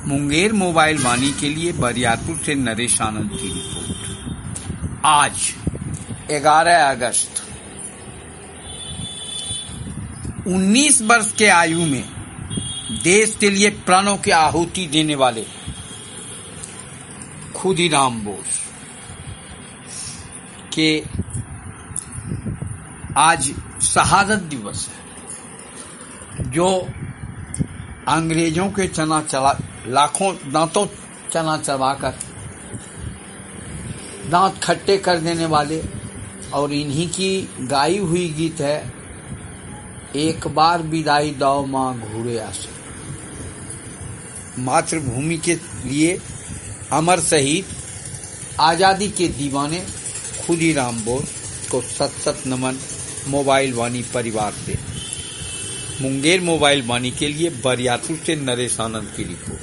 Munger mobile वाणी के लिए बरियारपुर से नरेश आनंद की रिपोर्ट। आज 11 अगस्त 19 वर्ष के आयु में देश के लिए प्राणों की आहुति देने वाले खुदीराम बोस के आज शहादत दिवस है, जो अंग्रेजों के लाखों दांतों चना चबाकर दांत खट्टे कर देने वाले, और इन्हीं की गाई हुई गीत है एक बार विदाई दो माँ घूरे आसे। मातृभूमि के लिए अमर शहीद आजादी के दीवाने खुदीराम बोस को सत सत नमन मोबाइल वाणी परिवार से। मुंगेर मोबाइल वाणी के लिए बरियारपुर से नरेश आनंद की रिपोर्ट।